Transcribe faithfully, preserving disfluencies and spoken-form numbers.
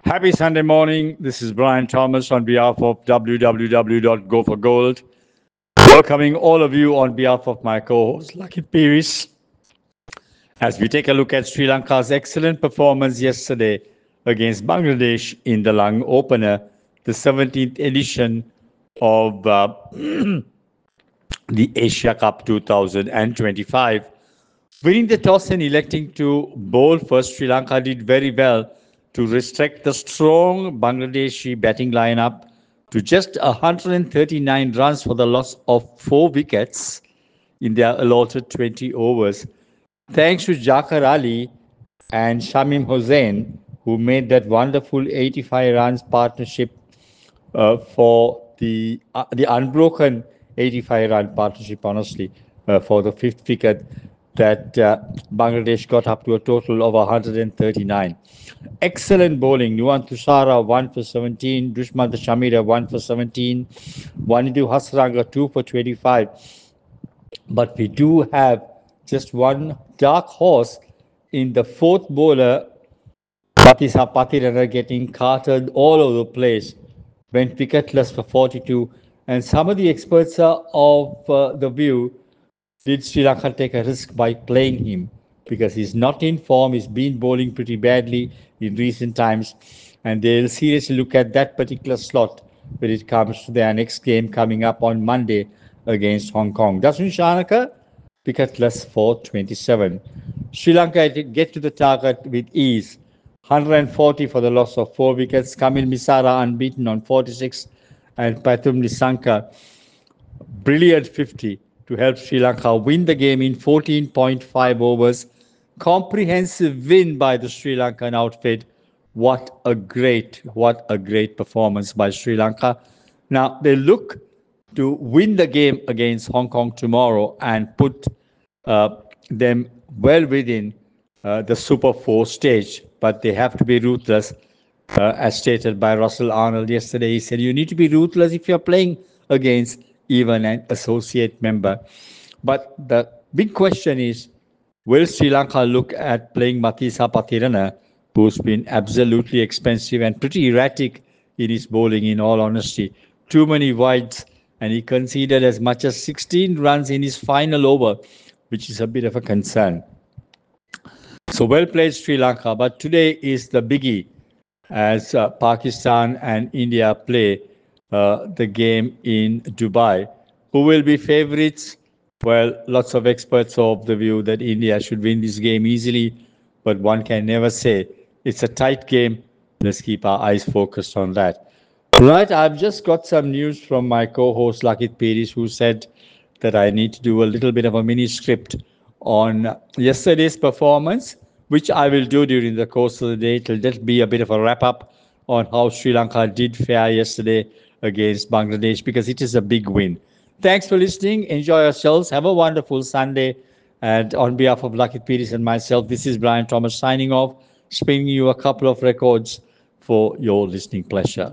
Happy Sunday morning. This is Brian Thomas on behalf of w w w dot go for gold. Welcoming all of you on behalf of my co-host Lucky Peiris as we take a look at Sri Lanka's excellent performance yesterday against Bangladesh in the Lung Opener, the seventeenth edition of uh, the Asia Cup two thousand twenty-five. Winning the toss and electing to bowl first, Sri Lanka did very well to restrict the strong Bangladeshi batting lineup to just one hundred thirty-nine runs for the loss of four wickets in their allotted twenty overs. Thanks to Jakar Ali and Shamim Hossain, who made that wonderful eighty-five runs partnership uh, for the uh, the unbroken eighty-five run partnership, honestly, uh, for the fifth wicket that uh, Bangladesh got up to a total of one hundred thirty-nine. Excellent bowling. Nuwan Tushara one for seventeen, Dushman Shamira one for seventeen, Wanidu Hasranga two for twenty-five. But we do have just one dark horse in the fourth bowler, Patisa Patirana, getting carted all over the place, went wicketless for forty-two. And some of the experts are of uh, the view, did Sri Lanka take a risk by playing him? Because he's not in form, he's been bowling pretty badly in recent times, and they'll seriously look at that particular slot when it comes to their next game coming up on Monday against Hong Kong. Dasun Shanaka, wicketless for twenty-seven. Sri Lanka get to the target with ease. one hundred forty for the loss of four wickets. Kamil Misara unbeaten on forty-six, and Pathum Nisanka, brilliant fifty to help Sri Lanka win the game in fourteen point five overs. Comprehensive win by the Sri Lankan outfit. What a great, what a great performance by Sri Lanka. Now they look to win the game against Hong Kong tomorrow and put uh, them well within uh, the Super Four stage. But they have to be ruthless, uh, as stated by Russell Arnold yesterday. He said, you need to be ruthless if you're playing against even an associate member. But the big question is, will Sri Lanka look at playing Mathisa Patirana, who's been absolutely expensive and pretty erratic in his bowling, in all honesty? Too many wides, and he conceded as much as sixteen runs in his final over, which is a bit of a concern. So well played, Sri Lanka. But today is the biggie as uh, Pakistan and India play uh, the game in Dubai. Who will be favorites? Well, lots of experts are of the view that India should win this game easily, but one can never say. It's a tight game. Let's keep our eyes focused on that. Right, I've just got some news from my co-host Lakit Peiris, who said that I need to do a little bit of a mini script on yesterday's performance, which I will do during the course of the day. It'll just be a bit of a wrap-up on how Sri Lanka did fare yesterday against Bangladesh, because it is a big win. Thanks for listening. Enjoy yourselves. Have a wonderful Sunday. And on behalf of Lakit Peiris and myself, this is Brian Thomas signing off, spinning you a couple of records for your listening pleasure.